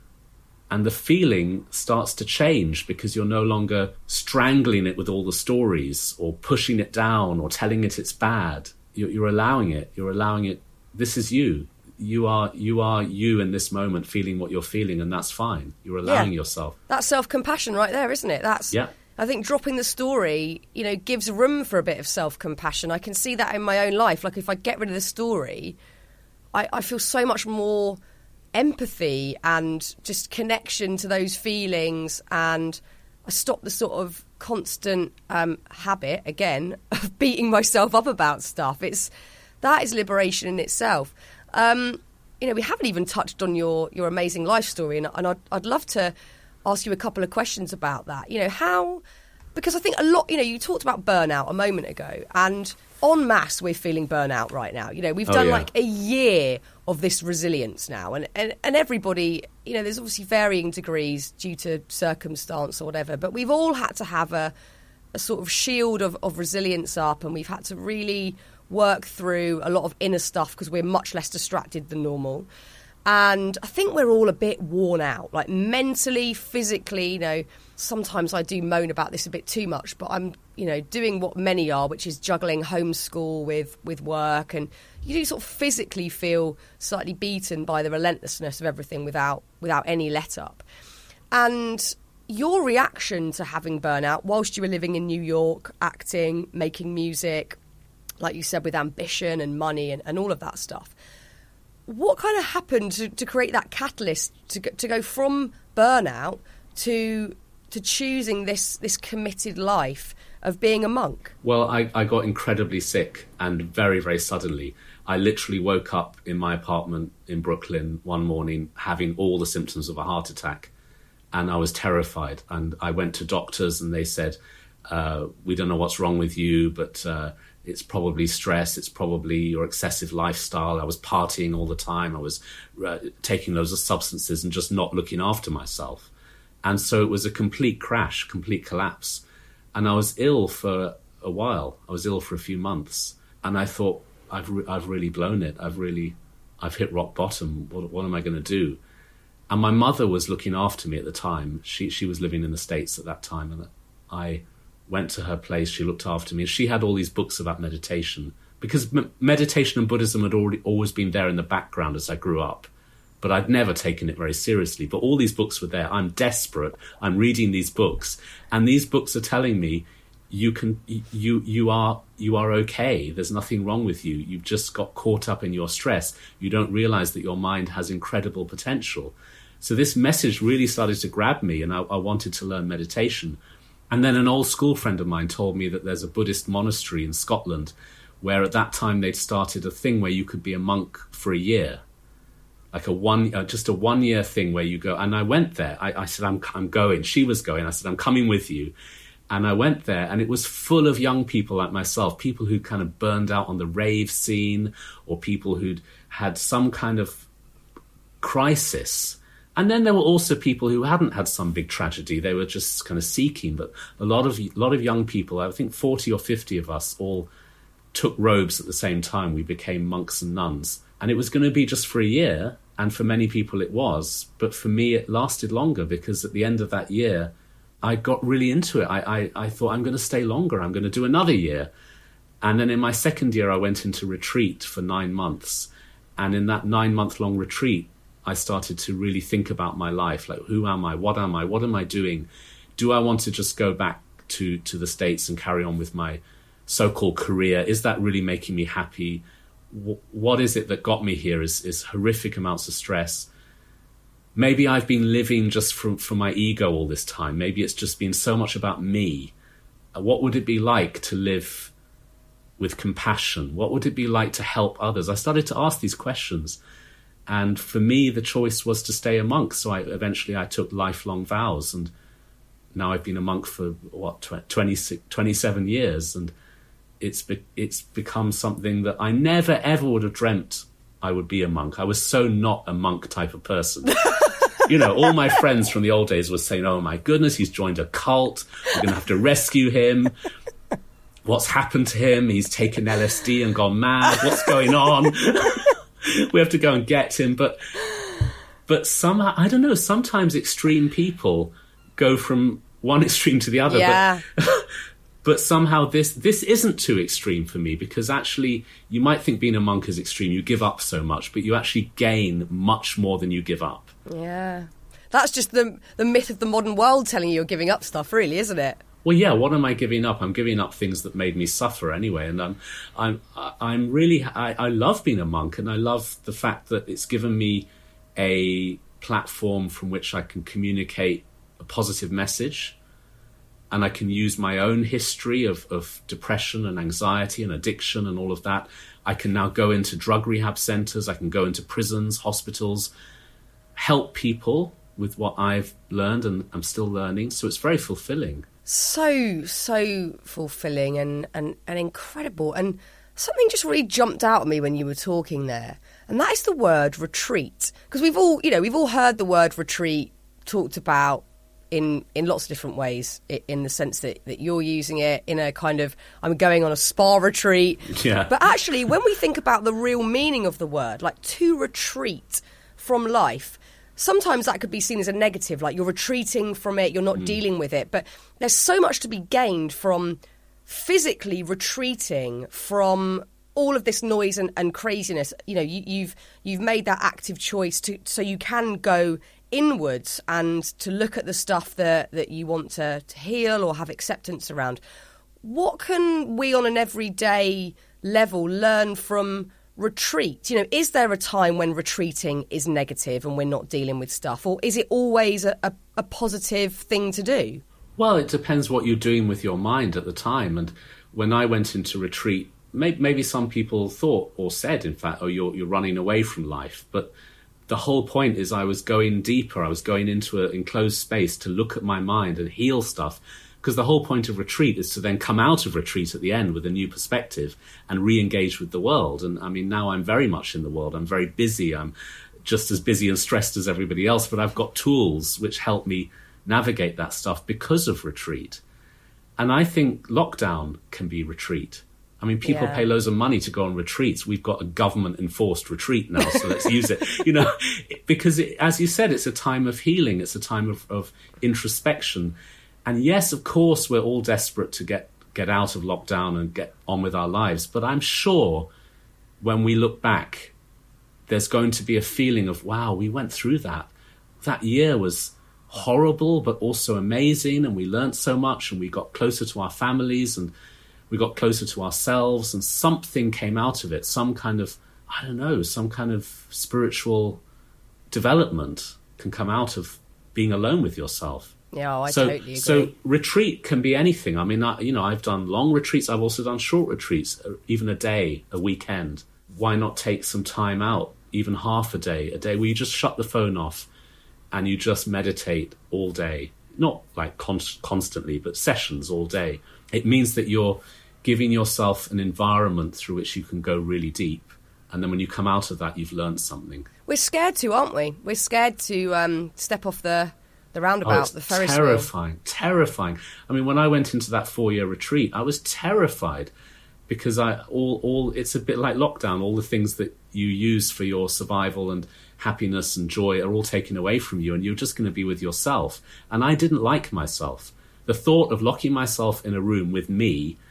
And the feeling starts to change because you're no longer strangling it with all the stories or pushing it down or telling it it's bad. You're, you're allowing it. You're allowing it. This is you. You are you are you in this moment feeling what you're feeling, and that's fine. You're allowing yeah. yourself. That's self-compassion right there, isn't it? That's yeah. I think dropping the story, you know, gives room for a bit of self-compassion. I can see that in my own life. Like if I get rid of the story, I, I feel so much more empathy and just connection to those feelings, and I stop the sort of constant um, habit, again, of beating myself up about stuff. It's that is liberation in itself. Um, you know, we haven't even touched on your, your amazing life story, and, and I'd, I'd love to ask you a couple of questions about that. You know, how, because I think a lot, you know, you talked about burnout a moment ago, and en masse we're feeling burnout right now. You know, we've oh, done yeah. like a year of this resilience now, and, and, and everybody, you know, there's obviously varying degrees due to circumstance or whatever, but we've all had to have a, a sort of shield of, of resilience up, and we've had to really work through a lot of inner stuff because we're much less distracted than normal. And I think we're all a bit worn out, like mentally, physically. You know, sometimes I do moan about this a bit too much, but I'm, you know, doing what many are, which is juggling homeschool with, with work. And you do sort of physically feel slightly beaten by the relentlessness of everything without without any let up. And your reaction to having burnout whilst you were living in New York, acting, making music, like you said, with ambition and money and, and all of that stuff. What kind of happened to, to create that catalyst to go, to go from burnout to to choosing this this committed life of being a monk? Well, I, I got incredibly sick, and very, very suddenly. I literally woke up in my apartment in Brooklyn one morning having all the symptoms of a heart attack, and I was terrified. And I went to doctors, and they said, uh, we don't know what's wrong with you, but uh, it's probably stress, it's probably your excessive lifestyle. I was partying all the time. I was uh, taking loads of substances and just not looking after myself. And so it was a complete crash, complete collapse. And I was ill for a while. I was ill for a few months. And I thought, I've re- I've really blown it. I've really, I've hit rock bottom. What, what am I going to do? And my mother was looking after me at the time. She she was living in the States at that time. And I went to her place, she looked after me. She had all these books about meditation, because m- meditation and Buddhism had already always been there in the background as I grew up, but I'd never taken it very seriously. But all these books were there. I'm desperate. I'm reading these books, and these books are telling me, you can, you, you are, you are okay. There's nothing wrong with you. You've just got caught up in your stress. You don't realize that your mind has incredible potential. So this message really started to grab me, and I, I wanted to learn meditation. And then an old school friend of mine told me that there's a Buddhist monastery in Scotland where at that time they'd started a thing where you could be a monk for a year, like a one, uh, just a one year thing where you go. And I went there. I, I said, I'm, I'm going. She was going. I said, I'm coming with you. And I went there, and it was full of young people like myself, people who kind of burned out on the rave scene, or people who'd had some kind of crisis. And then there were also people who hadn't had some big tragedy. They were just kind of seeking. But a lot of a lot of young people, I think forty or fifty of us, all took robes at the same time. We became monks and nuns. And it was going to be just for a year. And for many people it was. But for me, it lasted longer, because at the end of that year, I got really into it. I, I, I thought, I'm going to stay longer. I'm going to do another year. And then in my second year, I went into retreat for nine months. And in that nine-month-long retreat, I started to really think about my life. Like, who am I? What am I? What am I doing? Do I want to just go back to, to the States and carry on with my so-called career? Is that really making me happy? W- what is it that got me here is, is horrific amounts of stress. Maybe I've been living just for, for my ego all this time. Maybe it's just been so much about me. What would it be like to live with compassion? What would it be like to help others? I started to ask these questions. And for me, the choice was to stay a monk. So I, eventually I took lifelong vows. And now I've been a monk for, what, twenty-six, twenty-seven years. And it's be, it's become something that I never, ever would have dreamt I would be a monk. I was so not a monk type of person. You know, all my friends from the old days were saying, oh, my goodness, he's joined a cult. We're going to have to rescue him. What's happened to him? He's taken L S D and gone mad. What's going on? We have to go and get him. But but somehow, I don't know, sometimes extreme people go from one extreme to the other. Yeah. But, but somehow this this isn't too extreme for me, because actually you might think being a monk is extreme. You give up so much, but you actually gain much more than you give up. Yeah. That's just the the myth of the modern world telling you you're giving up stuff, really, isn't it? Well, yeah, what am I giving up? I'm giving up things that made me suffer anyway. And I'm, I'm, I'm really, I, I love being a monk, and I love the fact that it's given me a platform from which I can communicate a positive message, and I can use my own history of, of depression and anxiety and addiction and all of that. I can now go into drug rehab centers. I can go into prisons, hospitals, help people with what I've learned and I'm still learning. So it's very fulfilling. So, so fulfilling and, and, and incredible. And something just really jumped out at me when you were talking there. And that is the word retreat. Because we've all, you know, we've all heard the word retreat talked about in, in lots of different ways, in the sense that, that you're using it in a kind of, I'm going on a spa retreat. Yeah. But actually, when we think about the real meaning of the word, like to retreat from life, sometimes that could be seen as a negative, like you're retreating from it, you're not mm. dealing with it. But there's so much to be gained from physically retreating from all of this noise and, and craziness. You know, you, you've you've made that active choice to so you can go inwards and to look at the stuff that, that you want to, to heal or have acceptance around. What can we on an everyday level learn from retreat? You know, is there a time when retreating is negative and we're not dealing with stuff, or is it always a, a, a positive thing to do? Well, it depends what you're doing with your mind at the time. And when I went into retreat, maybe, maybe some people thought or said, in fact, oh, you're, you're running away from life. But the whole point is I was going deeper. I was going into an enclosed space to look at my mind and heal stuff. Because the whole point of retreat is to then come out of retreat at the end with a new perspective and re-engage with the world. And I mean, now I'm very much in the world. I'm very busy. I'm just as busy and stressed as everybody else, but I've got tools which help me navigate that stuff because of retreat. And I think lockdown can be retreat. I mean, people yeah. pay loads of money to go on retreats. We've got a government-enforced retreat now, so let's use it. You know, because it, as you said, it's a time of healing. It's a time of, of introspection. And yes, of course, we're all desperate to get, get out of lockdown and get on with our lives. But I'm sure when we look back, there's going to be a feeling of, wow, we went through that. That year was horrible, but also amazing. And we learned so much, and we got closer to our families, and we got closer to ourselves, and something came out of it. Some kind of, I don't know, some kind of spiritual development can come out of being alone with yourself. Yeah, oh, I so, totally agree. So retreat can be anything. I mean, I, you know, I've done long retreats. I've also done short retreats, even a day, a weekend. Why not take some time out, even half a day, a day where you just shut the phone off and you just meditate all day? Not like con- constantly, but sessions all day. It means that you're giving yourself an environment through which you can go really deep. And then when you come out of that, you've learned something. We're scared to, aren't we? We're scared to um, step off the... The roundabout, oh, it's the Ferris terrifying, wheel. terrifying. I mean, when I went into that four-year retreat, I was terrified because I all all it's a bit like lockdown. All the things that you use for your survival and happiness and joy are all taken away from you, and you're just going to be with yourself. And I didn't like myself. The thought of locking myself in a room with me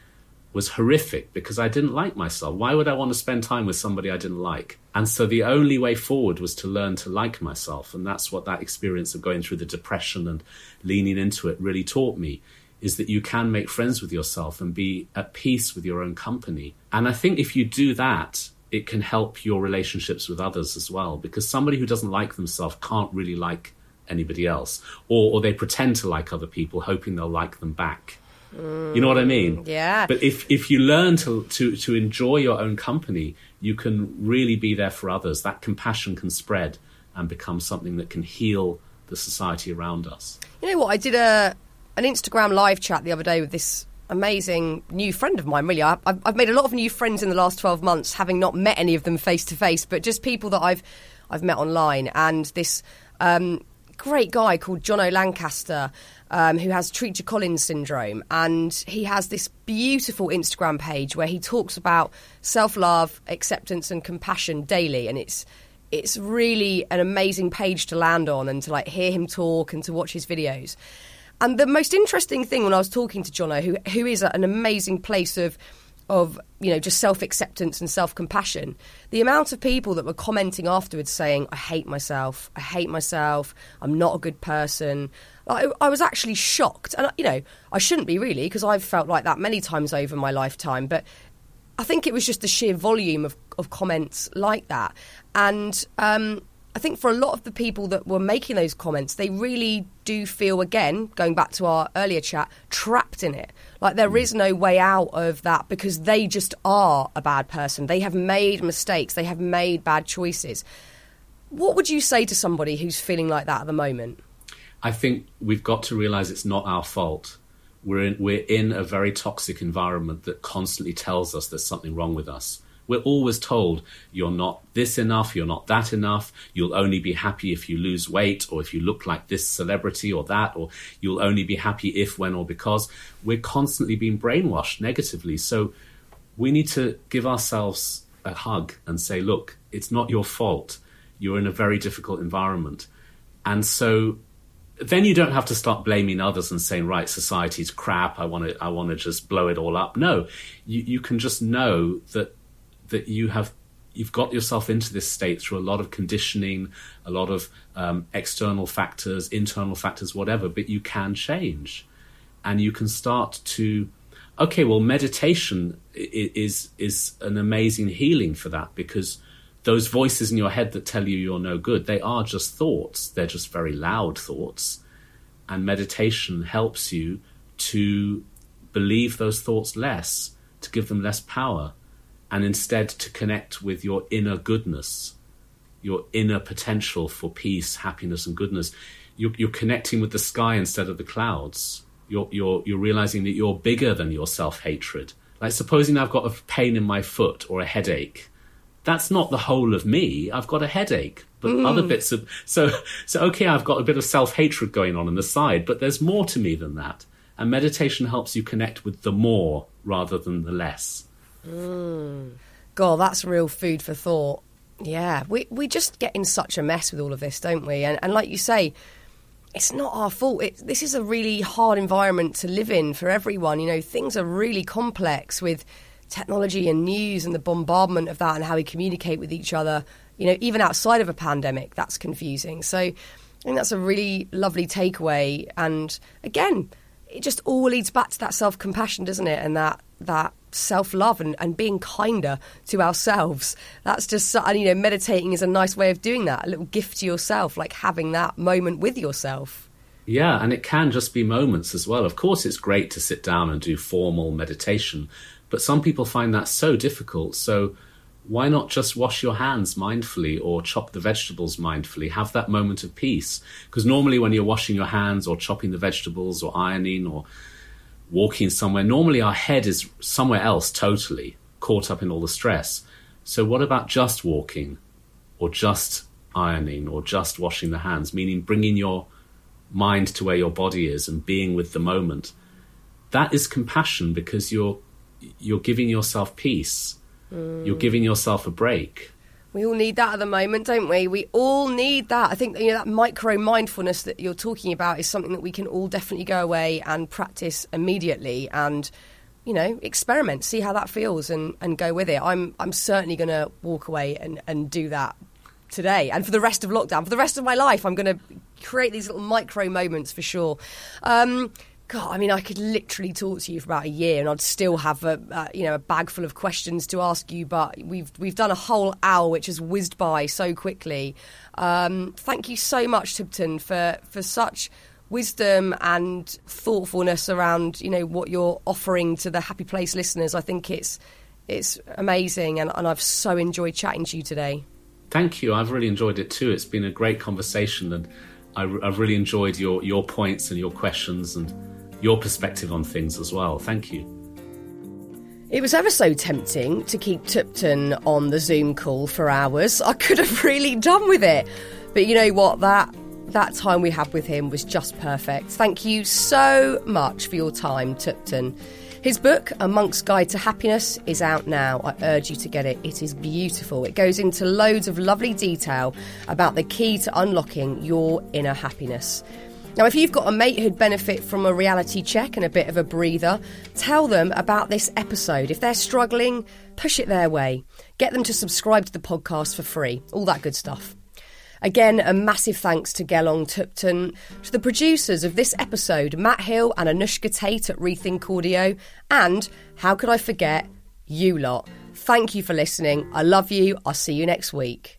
was horrific because I didn't like myself. Why would I want to spend time with somebody I didn't like? And so the only way forward was to learn to like myself. And that's what that experience of going through the depression and leaning into it really taught me, is that you can make friends with yourself and be at peace with your own company. And I think if you do that, it can help your relationships with others as well, because somebody who doesn't like themselves can't really like anybody else, or, or they pretend to like other people, hoping they'll like them back. Mm, you know what I mean? Yeah. But if, if you learn to, to, to enjoy your own company, you can really be there for others. That compassion can spread and become something that can heal the society around us. You know what? I did a an Instagram live chat the other day with this amazing new friend of mine, really. I, I've, I've made a lot of new friends in the last twelve months, having not met any of them face to face, but just people that I've I've met online. And this um, great guy called Jono Lancaster, um, who has Treacher Collins syndrome, and he has this beautiful Instagram page where he talks about self-love, acceptance and compassion daily, and it's it's really an amazing page to land on and to like hear him talk and to watch his videos. And the most interesting thing when I was talking to Jono, who who is at an amazing place of, of you know, just self-acceptance and self-compassion, the amount of people that were commenting afterwards saying, I hate myself, I hate myself, I'm not a good person. I, I was actually shocked. And, you know, I shouldn't be really, because I've felt like that many times over my lifetime. But I think it was just the sheer volume of, of comments like that. And um I think for a lot of the people that were making those comments, they really do feel, again, going back to our earlier chat, trapped in it. Like there is no way out of that because they just are a bad person. They have made mistakes. They have made bad choices. What would you say to somebody who's feeling like that at the moment? I think we've got to realise it's not our fault. We're in, we're in a very toxic environment that constantly tells us there's something wrong with us. We're always told you're not this enough, you're not that enough, you'll only be happy if you lose weight or if you look like this celebrity or that, or you'll only be happy if, when, or because. We're constantly being brainwashed negatively. So we need to give ourselves a hug and say, look, it's not your fault. You're in a very difficult environment. And so then you don't have to start blaming others and saying, right, society's crap, I want to I want to just blow it all up. No, you, you can just know that that you have, you've got yourself into this state through a lot of conditioning, a lot of um, external factors, internal factors, whatever, but you can change. And you can start to, okay, well, meditation is is an amazing healing for that, because those voices in your head that tell you you're no good, they are just thoughts. They're just very loud thoughts. And meditation helps you to believe those thoughts less, to give them less power, and instead to connect with your inner goodness, your inner potential for peace, happiness, and goodness. You're, you're connecting with the sky instead of the clouds. You're, you're, you're realizing that you're bigger than your self-hatred. Like supposing I've got a pain in my foot or a headache. That's not the whole of me. I've got a headache, but mm. other bits of... So, so, okay, I've got a bit of self-hatred going on on the side, but there's more to me than that. And meditation helps you connect with the more rather than the less. Mm. God, that's real food for thought. Yeah, we we just get in such a mess with all of this, don't we? And, and like you say, it's not our fault. It, this is a really hard environment to live in for everyone. You know, things are really complex with technology and news and the bombardment of that and how we communicate with each other. You know, even outside of a pandemic, that's confusing. So I think that's a really lovely takeaway. And again, it just all leads back to that self-compassion, doesn't it? And that that self-love and, and being kinder to ourselves. That's just, and you know, meditating is a nice way of doing that, a little gift to yourself, like having that moment with yourself. Yeah, and it can just be moments as well. Of course, it's great to sit down and do formal meditation, but some people find that so difficult. So why not just wash your hands mindfully or chop the vegetables mindfully? Have that moment of peace. Because normally when you're washing your hands or chopping the vegetables or ironing or walking somewhere, normally our head is somewhere else totally, caught up in all the stress. So what about just walking or just ironing or just washing the hands, meaning bringing your mind to where your body is and being with the moment? That is compassion, because you're you're giving yourself peace. Mm. You're giving yourself a break. We all need that at the moment, don't we? We all need that. I think, you know, that micro mindfulness that you're talking about is something that we can all definitely go away and practice immediately. And you know, experiment, see how that feels, and, and go with it. I'm I'm certainly going to walk away and, and do that today, and for the rest of lockdown, for the rest of my life, I'm going to create these little micro moments for sure. Um, God, I mean, I could literally talk to you for about a year, and I'd still have a uh, you know a bag full of questions to ask you. But we've we've done a whole hour, which has whizzed by so quickly. Um, thank you so much, Tubten, for for such wisdom and thoughtfulness around you know what you're offering to the Happy Place listeners. I think it's it's amazing, and, and I've so enjoyed chatting to you today. Thank you. I've really enjoyed it too. It's been a great conversation, and I, I've really enjoyed your your points and your questions and your perspective on things as well. Thank you. It was ever so tempting to keep Tubten on the Zoom call for hours. I could have really done with it. But you know what? That that time we had with him was just perfect. Thank you so much for your time, Tubten. His book, A Monk's Guide to Happiness, is out now. I urge you to get it. It is beautiful. It goes into loads of lovely detail about the key to unlocking your inner happiness. Now, if you've got a mate who'd benefit from a reality check and a bit of a breather, tell them about this episode. If they're struggling, push it their way. Get them to subscribe to the podcast for free. All that good stuff. Again, a massive thanks to Gelong Tubten, to the producers of this episode, Matt Hill and Anushka Tate at Rethink Audio, and, how could I forget, you lot. Thank you for listening. I love you. I'll see you next week.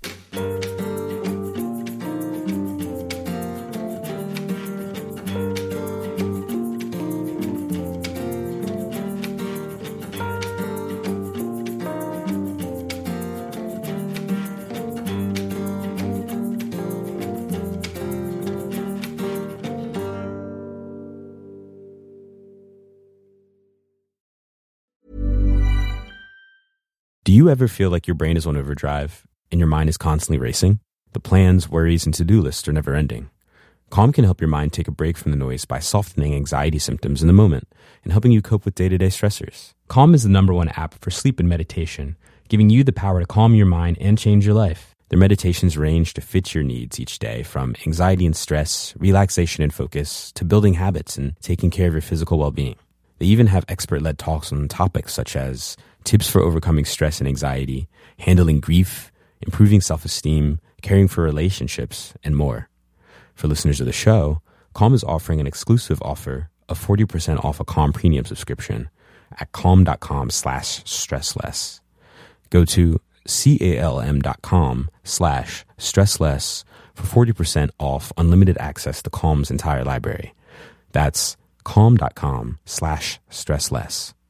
Do you ever feel like your brain is on overdrive and your mind is constantly racing? The plans, worries, and to-do lists are never ending. Calm can help your mind take a break from the noise by softening anxiety symptoms in the moment and helping you cope with day-to-day stressors. Calm is the number one app for sleep and meditation, giving you the power to calm your mind and change your life. Their meditations range to fit your needs each day, from anxiety and stress, relaxation and focus, to building habits and taking care of your physical well-being. They even have expert-led talks on topics such as tips for overcoming stress and anxiety, handling grief, improving self-esteem, caring for relationships, and more. For listeners of the show, Calm is offering an exclusive offer of forty percent off a Calm premium subscription at calm.com slash stressless. Go to calm.com slash stressless for forty percent off unlimited access to Calm's entire library. That's calm.com slash stressless.